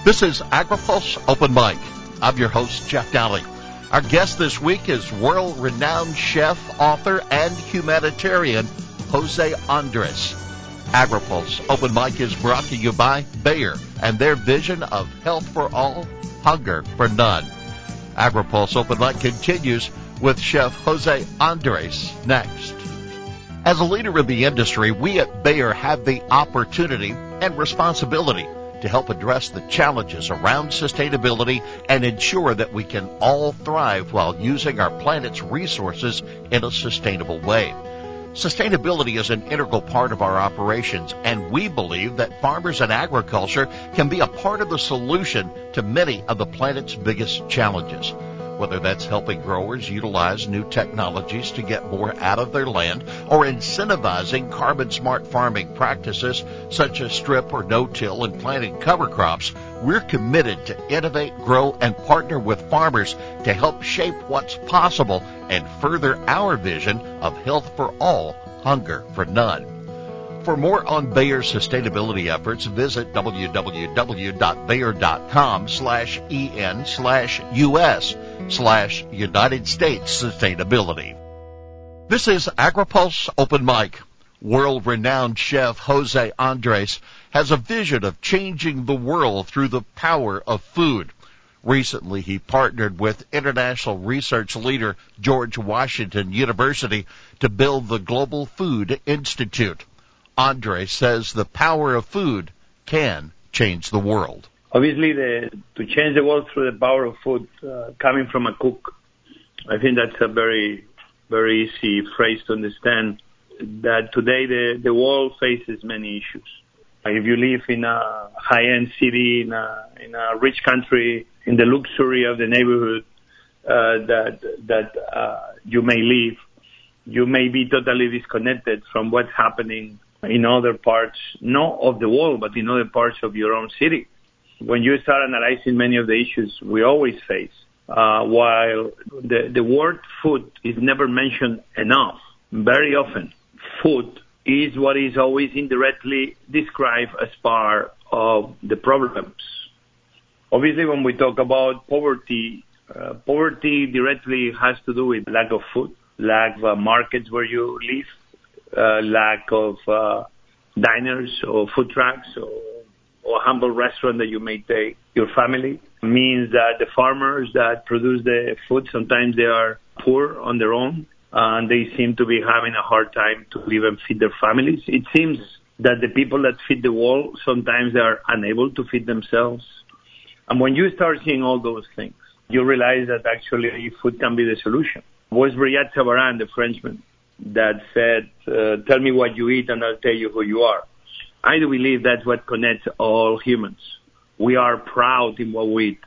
This is AgriPulse Open Mic. I'm your host, Jeff Dowling. Our guest this week is world-renowned chef, author, and humanitarian Jose Andres. AgriPulse Open Mic is brought to you by Bayer and their vision of health for all, hunger for none. AgriPulse Open Mic continues with Chef Jose Andres next. As a leader in the industry, we at Bayer have the opportunity and responsibility to help address the challenges around sustainability and ensure that we can all thrive while using our planet's resources in a sustainable way. Sustainability is an integral part of our operations, and we believe that farmers and agriculture can be a part of the solution to many of the planet's biggest challenges. Whether that's helping growers utilize new technologies to get more out of their land or incentivizing carbon-smart farming practices such as strip or no-till and planting cover crops, we're committed to innovate, grow, and partner with farmers to help shape what's possible and further our vision of health for all, hunger for none. For more on Bayer's sustainability efforts, visit www.bayer.com/en/US/United States Sustainability. This is AgriPulse Open Mic. World-renowned chef Jose Andres has a vision of changing the world through the power of food. Recently, he partnered with international research leader George Washington University to build the Global Food Institute. Andre says the power of food can change the world. Obviously, to change the world through the power of food, coming from a cook, I think that's a very, very easy phrase to understand, that today the world faces many issues. If you live in a high-end city, in a rich country, in the luxury of the neighborhood that you may live, you may be totally disconnected from what's happening in other parts, not of the world, but in other parts of your own city. When you start analyzing many of the issues we always face, while the word food is never mentioned enough, very often, food is what is always indirectly described as part of the problems. Obviously, when we talk about poverty, poverty directly has to do with lack of food, lack of markets where you live, lack of diners or food trucks or a humble restaurant that you may take your family. Means that the farmers that produce the food, sometimes they are poor on their own, and they seem to be having a hard time to live and feed their families. It seems that the people that feed the world, sometimes they are unable to feed themselves. And when you start seeing all those things, you realize that actually food can be the solution. It was Brillat Savarin, the Frenchman, that said, tell me what you eat and I'll tell you who you are. I do believe that's what connects all humans. We are proud in what we eat.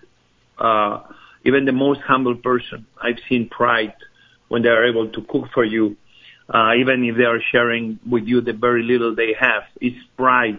Even the most humble person, I've seen pride when they are able to cook for you, even if they are sharing with you the very little they have. It's pride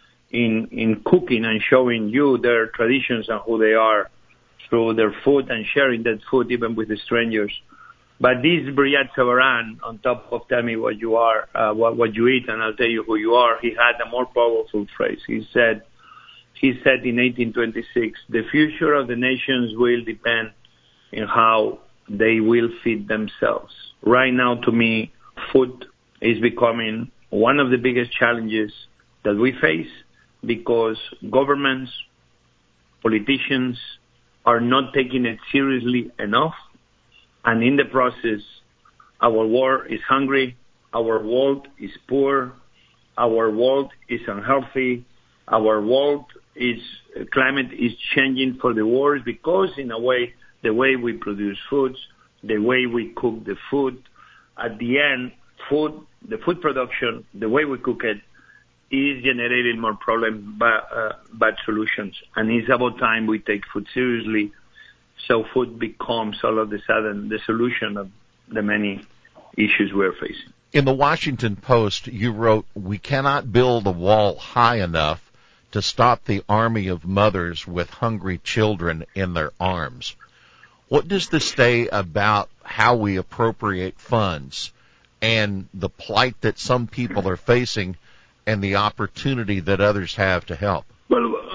in cooking and showing you their traditions and who they are through their food and sharing that food even with the strangers. But this Brillat Savarin, on top of tell me what you are, what you eat, and I'll tell you who you are, he had a more powerful phrase. He said in 1826, the future of the nations will depend on how they will feed themselves. Right now, to me, food is becoming one of the biggest challenges that we face because governments, politicians are not taking it seriously enough. And in the process, our world is hungry, our world is poor, our world is unhealthy, our world climate is changing for the worse because in a way, the way we produce foods, the way we cook the food, at the end, the food production, the way we cook it, is generating more problems, bad solutions. And it's about time we take food seriously. So food becomes all of a sudden the solution of the many issues we're facing. In the Washington Post, you wrote, we cannot build a wall high enough to stop the army of mothers with hungry children in their arms. What does this say about how we appropriate funds and the plight that some people are facing and the opportunity that others have to help? Well,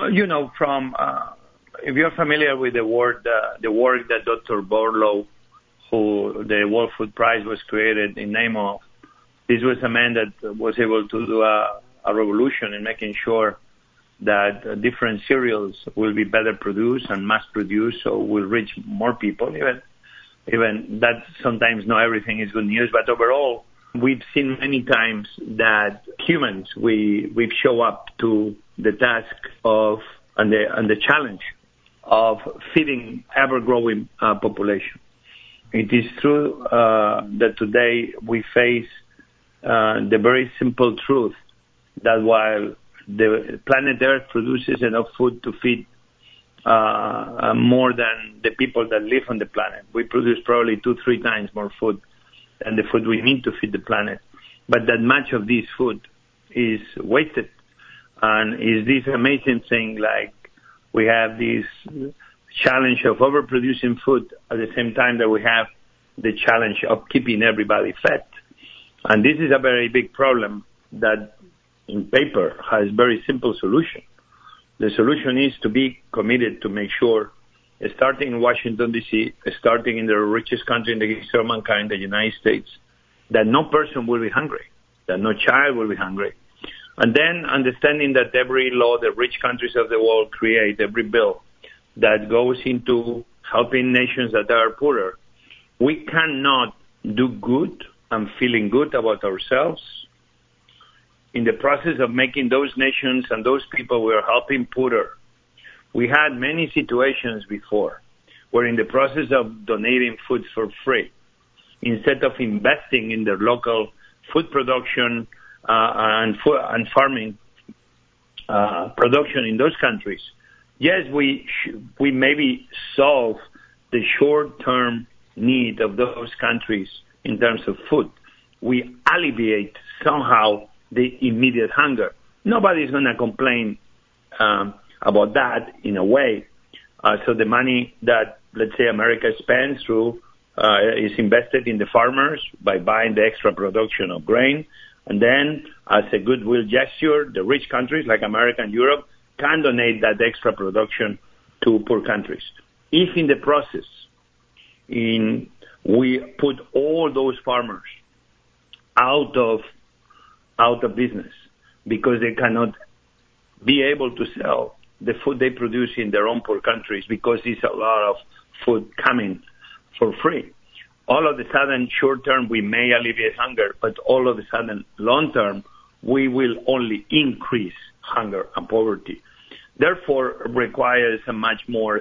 If you're familiar with the work that Dr. Borlaug, who the World Food Prize was created in name of, this was a man that was able to do a revolution in making sure that different cereals will be better produced and mass produced, so will reach more people. Even that sometimes not everything is good news, but overall, we've seen many times that humans, we show up to the task of and the challenge of feeding ever-growing population. It is true that today we face the very simple truth that while the planet Earth produces enough food to feed more than the people that live on the planet, we produce probably 2-3 times more food than the food we need to feed the planet. But that much of this food is wasted. And is this amazing thing, like we have this challenge of overproducing food at the same time that we have the challenge of keeping everybody fed. And this is a very big problem that in paper has very simple solution. The solution is to be committed to make sure, starting in Washington, D.C., starting in the richest country in the history of mankind, the United States, that no person will be hungry, that no child will be hungry. And then understanding that every law the rich countries of the world create, every bill that goes into helping nations that are poorer, we cannot do good and feeling good about ourselves in the process of making those nations and those people we are helping poorer. We had many situations before where in the process of donating food for free, instead of investing in their local food production and farming production in those countries, yes, we maybe solve the short-term need of those countries in terms of food. We alleviate somehow the immediate hunger. Nobody's going to complain about that in a way. So the money that, let's say, America spends through is invested in the farmers by buying the extra production of grain. And then, as a goodwill gesture, the rich countries like America and Europe can donate that extra production to poor countries. If in the process, we put all those farmers out of business because they cannot be able to sell the food they produce in their own poor countries because it's a lot of food coming for free. All of a sudden, short term, we may alleviate hunger, but all of a sudden, long term, we will only increase hunger and poverty. Therefore, it requires a much more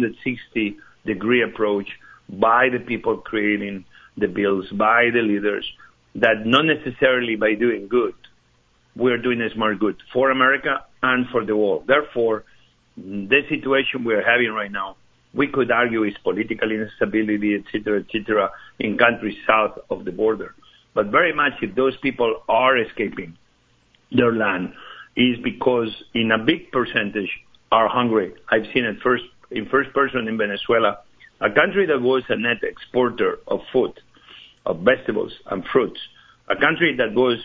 360-degree approach by the people creating the bills, by the leaders, that not necessarily by doing good, we're doing a smart good for America and for the world. Therefore, the situation we're having right now, we could argue is political instability, et cetera, in countries south of the border. But very much if those people are escaping their land, is because in a big percentage are hungry. I've seen it in first person in Venezuela, a country that was a net exporter of food, of vegetables and fruits, a country that was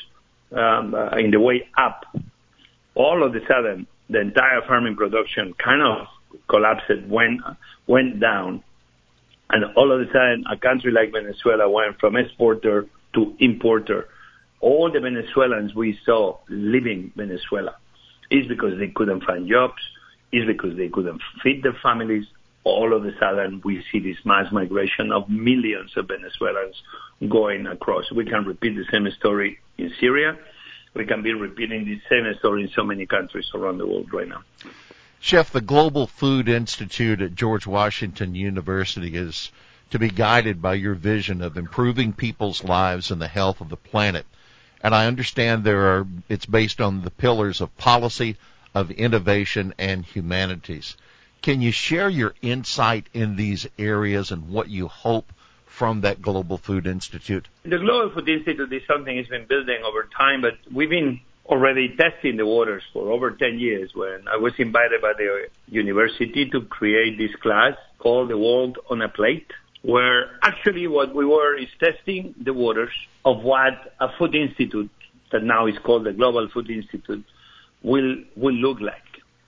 in the way up. All of a sudden, the entire farming production kind of collapsed, went down, and all of a sudden, a country like Venezuela went from exporter to importer. All the Venezuelans we saw leaving Venezuela is because they couldn't find jobs, is because they couldn't feed their families. All of a sudden, we see this mass migration of millions of Venezuelans going across. We can repeat the same story in Syria. We can be repeating the same story in so many countries around the world right now. Chef, the Global Food Institute at George Washington University is to be guided by your vision of improving people's lives and the health of the planet. And I understand it's based on the pillars of policy, of innovation, and humanities. Can you share your insight in these areas and what you hope from that Global Food Institute? The Global Food Institute is something that's been building over time, but we've been already testing the waters for over 10 years when I was invited by the university to create this class called The World on a Plate, where actually what we were is testing the waters of what a food institute that now is called the Global Food Institute will look like.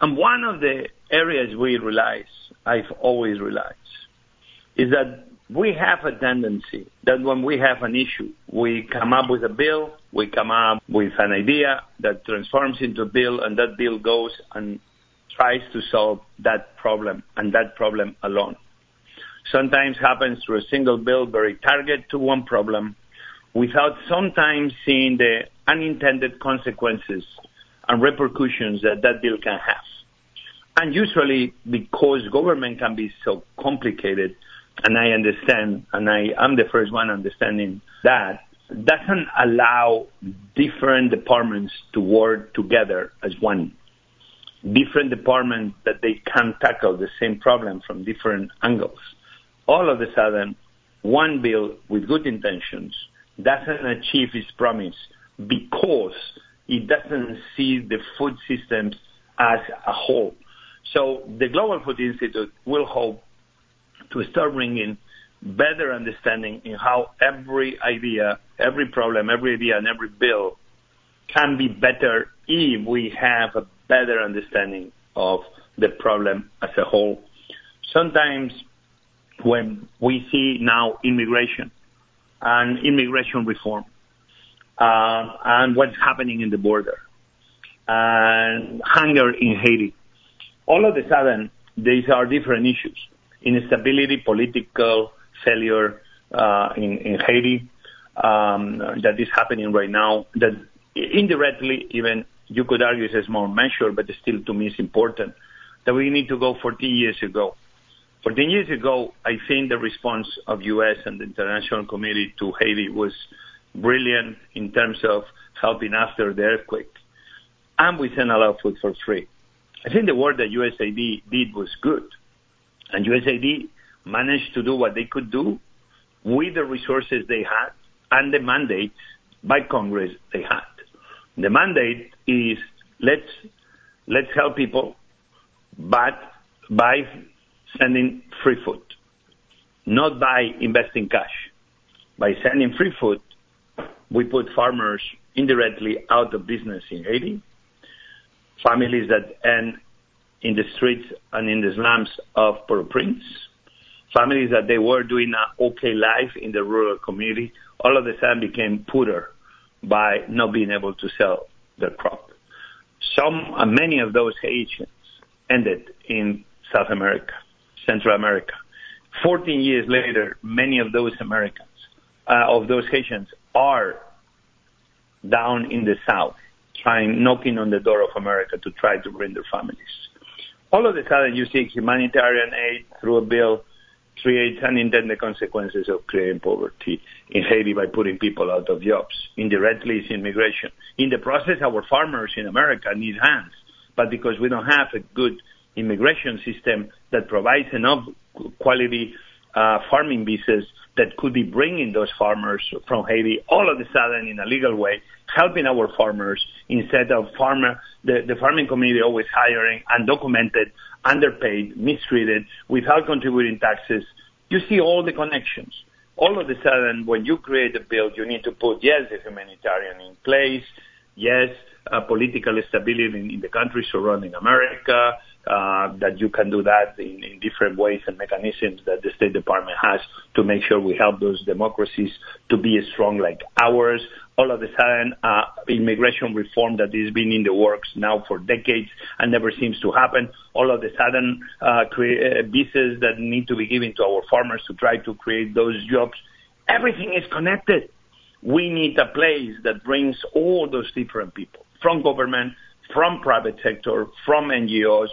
And one of the areas I've always realized, is that we have a tendency that when we have an issue, we come up with a bill, we come up with an idea that transforms into a bill, and that bill goes and tries to solve that problem and that problem alone. Sometimes happens through a single bill, very targeted to one problem, without sometimes seeing the unintended consequences and repercussions that that bill can have. And usually because government can be so complicated, and I understand, and I am the first one understanding that, doesn't allow different departments to work together as one. Different departments that they can tackle the same problem from different angles. All of a sudden, one bill with good intentions doesn't achieve its promise because it doesn't see the food systems as a whole. So the Global Food Institute will hope to start bringing better understanding in how every idea, every problem, every idea, and every bill can be better if we have a better understanding of the problem as a whole. Sometimes when we see now immigration and immigration reform and what's happening in the border and hunger in Haiti, all of a sudden these are different issues. Instability, political failure in Haiti that is happening right now, that indirectly even you could argue is a small measure, but still to me is important, that we need to go 14 years ago. 14 years ago, I think the response of U.S. and the international community to Haiti was brilliant in terms of helping after the earthquake. And we sent a lot of food for free. I think the work that USAID did was good. And USAID managed to do what they could do with the resources they had and the mandates by Congress they had. The mandate is let's help people, but by sending free food, not by investing cash. By sending free food, we put farmers indirectly out of business in Haiti, families that end in the streets and in the slums of Port-au-Prince, families that they were doing an okay life in the rural community, all of a sudden became poorer by not being able to sell their crop. Many of those Haitians ended in South America, Central America. 14 years later, many of those Americans, of those Haitians, are down in the South, knocking on the door of America to try to bring their families. All of a sudden, you see humanitarian aid through a bill creates unintended consequences of creating poverty in Haiti by putting people out of jobs. Indirectly, it's immigration. In the process, our farmers in America need hands, but because we don't have a good immigration system that provides enough quality farming visas that could be bringing those farmers from Haiti all of a sudden in a legal way, helping our farmers instead of the farming community always hiring undocumented, underpaid, mistreated, without contributing taxes. You see all the connections. All of a sudden, when you create a bill, you need to put, yes, the humanitarian in place, yes, political stability in the country surrounding America, that you can do that in different ways and mechanisms that the State Department has to make sure we help those democracies to be as strong like ours. All of a sudden, immigration reform that has been in the works now for decades and never seems to happen. All of a sudden, visas that need to be given to our farmers to try to create those jobs. Everything is connected. We need a place that brings all those different people, from government, from private sector, from NGOs,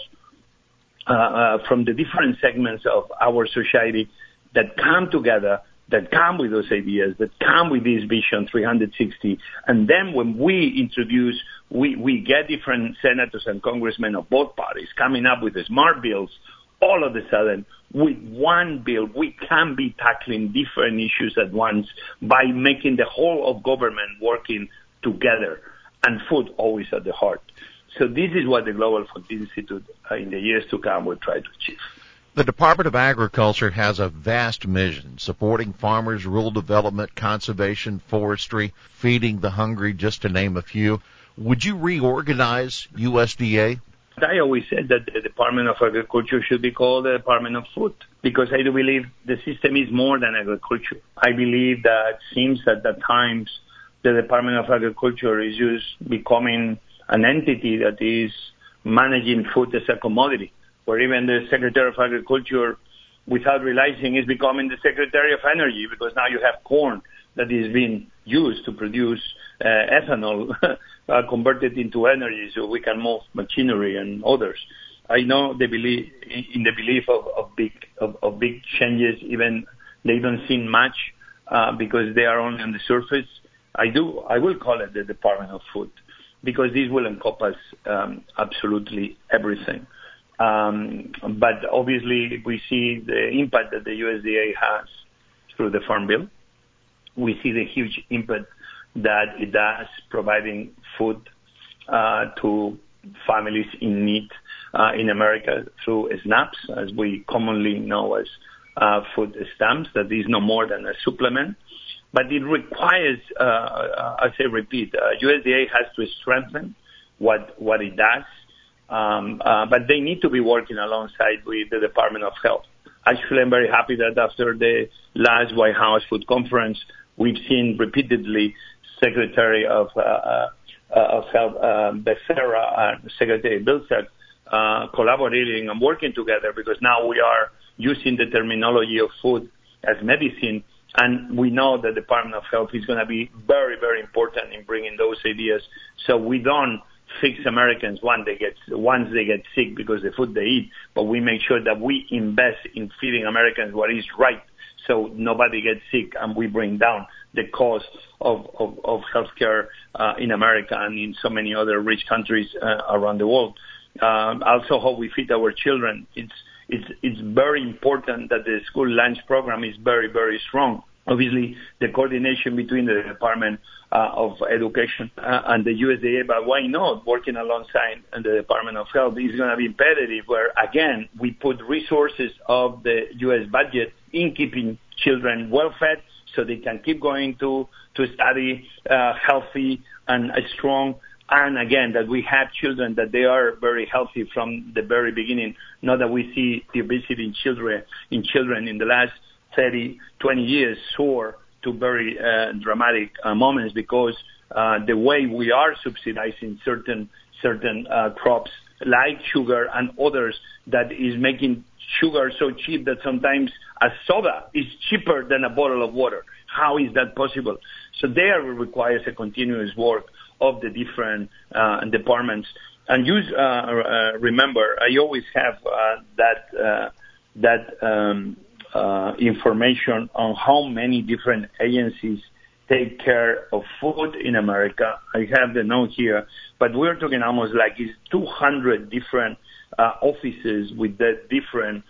from the different segments of our society that come together, that come with those ideas, that come with this Vision 360. And then when we introduce, we get different senators and congressmen of both parties coming up with the smart bills. All of a sudden, with one bill, we can be tackling different issues at once by making the whole of government working together, and food always at the heart. So this is what the Global Food Institute in the years to come will try to achieve. The Department of Agriculture has a vast mission, supporting farmers, rural development, conservation, forestry, feeding the hungry, just to name a few. Would you reorganize USDA? I always said that the Department of Agriculture should be called the Department of Food, because I do believe the system is more than agriculture. I believe that seems that at times the Department of Agriculture is just becoming an entity that is managing food as a commodity, where even the Secretary of Agriculture, without realizing, is becoming the Secretary of Energy, because now you have corn that is being used to produce ethanol converted into energy so we can move machinery and others. I know they believe in the belief of big changes, even they don't seem much because they are only on the surface. I will call it the Department of Food, because this will encompass absolutely everything. But obviously we see the impact that the USDA has through the Farm Bill. We see the huge impact that it does providing food to families in need in America through SNAPs, as we commonly know as food stamps. That is no more than a supplement. But it requires, USDA has to strengthen what it does. But they need to be working alongside with the Department of Health. Actually, I'm very happy that after the last White House Food Conference, we've seen repeatedly Secretary of Health Becerra and Secretary Vilsack collaborating and working together, because now we are using the terminology of food as medicine, and we know the Department of Health is going to be very, very important in bringing those ideas, so we don't fix Americans once they get sick because the food they eat, but we make sure that we invest in feeding Americans what is right, so nobody gets sick, and we bring down the cost of healthcare in America and in so many other rich countries around the world. Also, how we feed our children. It's very important that the school lunch program is very, very strong. Obviously, the coordination between the Department of Education and the USDA, but why not working alongside the Department of Health is going to be imperative, where, again, we put resources of the U.S. budget in keeping children well-fed so they can keep going to study healthy and strong. And again, that we have children that they are very healthy from the very beginning. Not that we see the obesity in children in the last 30, 20 years soar to very dramatic moments, because the way we are subsidizing certain crops like sugar and others, that is making sugar so cheap that sometimes a soda is cheaper than a bottle of water. How is that possible? So there requires a continuous work of the different departments. And you remember, I always have that information on how many different agencies take care of food in America. I have the note here, but we're talking almost like it's 200 different offices with the different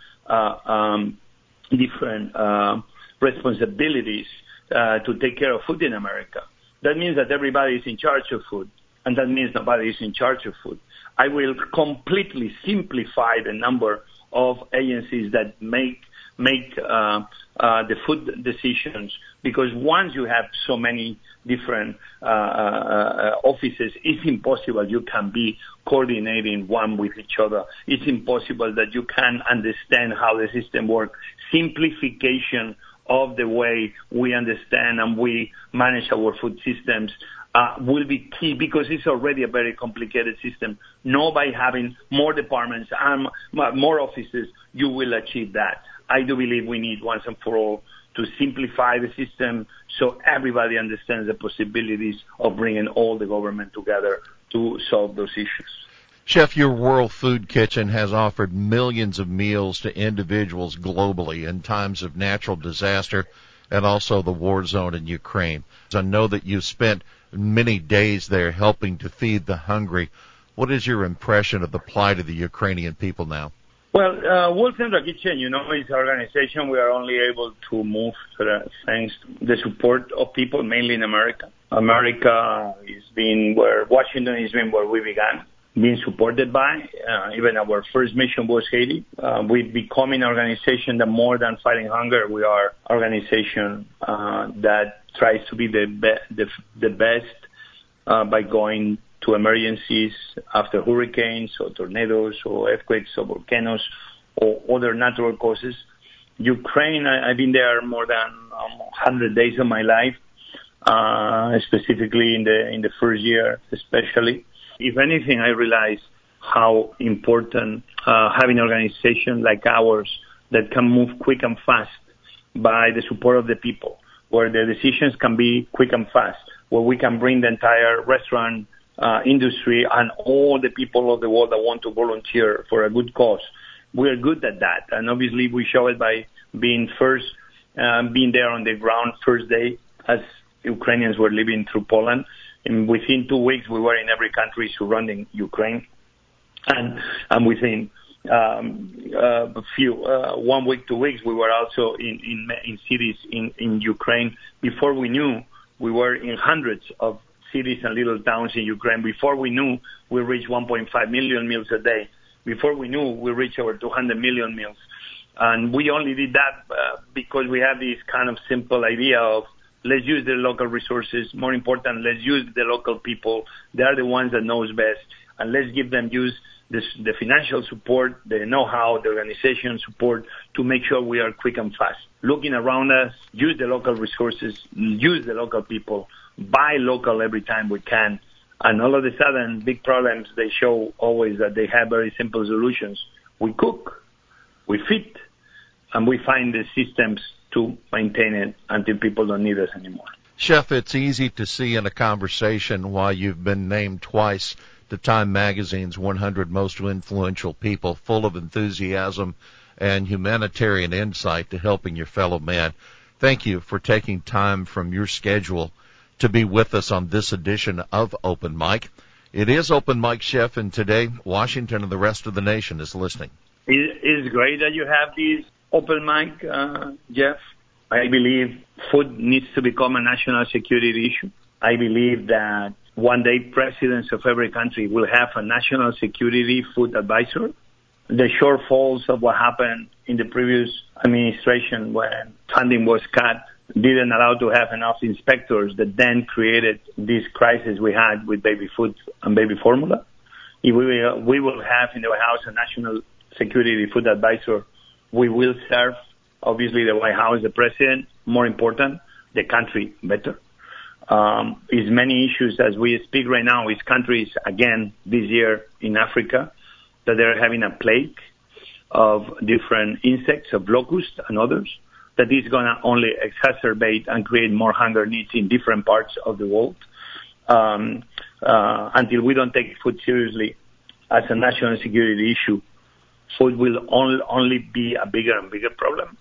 responsibilities to take care of food in America. That means that everybody is in charge of food, and that means nobody is in charge of food. I will completely simplify the number of agencies that make the food decisions, because once you have so many different offices, it's impossible you can be coordinating one with each other. It's impossible that you can understand how the system works. Simplification of the way we understand and we manage our food systems will be key, because it's already a very complicated system. No, by having more departments and more offices, you will achieve that. I do believe we need once and for all to simplify the system so everybody understands the possibilities of bringing all the government together to solve those issues. Chef, your World Food Kitchen has offered millions of meals to individuals globally in times of natural disaster and also the war zone in Ukraine. I know that you've spent many days there helping to feed the hungry. What is your impression of the plight of the Ukrainian people now? Well, World Central Kitchen, is an organization we are only able to move thanks to the support of people, mainly in America. America is Washington has been where we began, being supported by. Even our first mission was Haiti. We've become an organization that more than fighting hunger, we are an organization that tries to be the best by going to emergencies after hurricanes or tornadoes or earthquakes or volcanoes or other natural causes. Ukraine, I've been there more than 100 days of my life, specifically in the first year, especially. If anything, I realize how important having an organization like ours that can move quick and fast by the support of the people, where the decisions can be quick and fast, where we can bring the entire restaurant industry and all the people of the world that want to volunteer for a good cause. We're good at that. And obviously we show it by being first, being there on the ground first day as Ukrainians were living through Poland. And within 2 weeks, we were in every country surrounding Ukraine. And within 1 week, 2 weeks, we were also in cities in Ukraine. Before we knew, we were in hundreds of cities and little towns in Ukraine. Before we knew, we reached 1.5 million meals a day. Before we knew, we reached over 200 million meals. And we only did that because we have this kind of simple idea of let's use the local resources. More important, let's use the local people. They are the ones that knows best. And let's give them the financial support, the know-how, the organization support to make sure we are quick and fast. Looking around us, use the local resources, use the local people, buy local every time we can. And all of a sudden, big problems, they show always that they have very simple solutions. We cook, we feed, and we find the systems to maintain it until people don't need us anymore. Chef, it's easy to see in a conversation why you've been named twice to Time Magazine's 100 Most Influential People, full of enthusiasm and humanitarian insight to helping your fellow man. Thank you for taking time from your schedule to be with us on this edition of Open Mic. It is Open Mic, Chef, and today Washington and the rest of the nation is listening. It's great that you have this Open Mic, Jeff. I believe food needs to become a national security issue. I believe that one day presidents of every country will have a national security food advisor. The shortfalls of what happened in the previous administration when funding was cut didn't allow to have enough inspectors that then created this crisis we had with baby food and baby formula. If we will have in the White House a national security food advisor, we will serve, obviously, the White House, the president, more important, the country better. Is many issues as we speak right now is countries, again, this year in Africa, that they're having a plague of different insects, of locusts and others, that is going to only exacerbate and create more hunger needs in different parts of the world. Until we don't take food seriously as a national security issue, food will only be a bigger and bigger problem.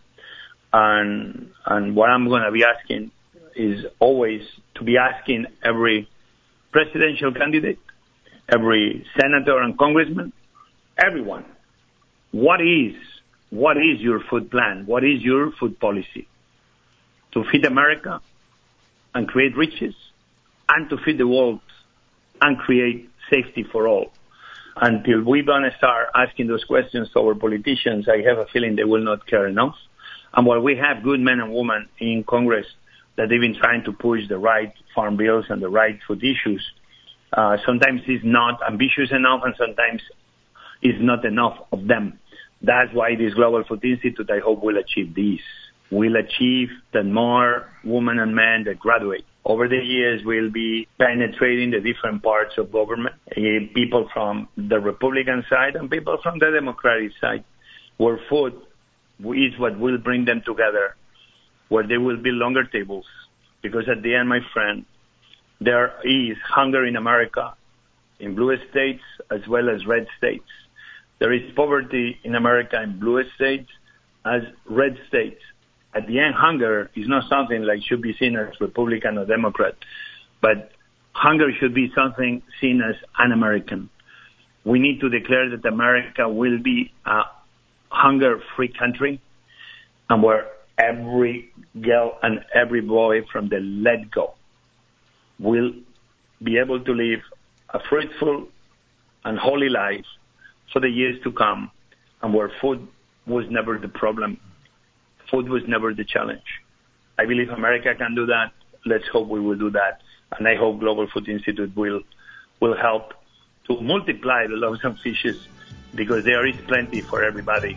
And what I'm going to be asking is always to be asking every presidential candidate, every senator and congressman, everyone, what is your food plan? What is your food policy to feed America and create riches and to feed the world and create safety for all? Until we don't start asking those questions to our politicians, I have a feeling they will not care enough. And while we have good men and women in Congress that they've been trying to push the right farm bills and the right food issues, sometimes it's not ambitious enough and sometimes it's not enough of them. That's why this Global Food Institute, I hope, will achieve this. We'll achieve that more women and men that graduate over the years will be penetrating the different parts of government, people from the Republican side and people from the Democratic side, where food is what will bring them together, where there will be longer tables. Because at the end, my friend, there is hunger in America, in blue states as well as red states. There is poverty in America in blue states as red states. At the end, hunger is not something like should be seen as Republican or Democrat, but hunger should be something seen as un-American. We need to declare that America will be a hunger-free country, and where every girl and every boy from the let-go will be able to live a fruitful and holy life for the years to come, and where food was never the problem. Food was never the challenge. I believe America can do that. Let's hope we will do that. And I hope Global Food Institute will will help to multiply the loaves and fishes, because there is plenty for everybody.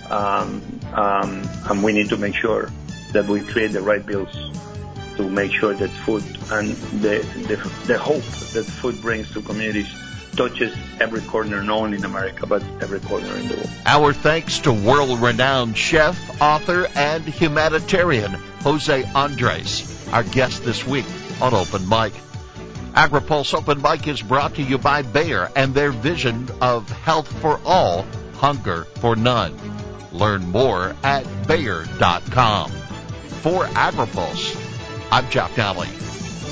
And we need to make sure that we create the right bills to make sure that food and the hope that food brings to communities touches every corner, not only in America, but every corner in the world. Our thanks to world-renowned chef, author, and humanitarian Jose Andres, our guest this week on Open Mic. AgriPulse Open Mic is brought to you by Bayer and their vision of health for all, hunger for none. Learn more at Bayer.com. For AgriPulse, I'm Jack Daly.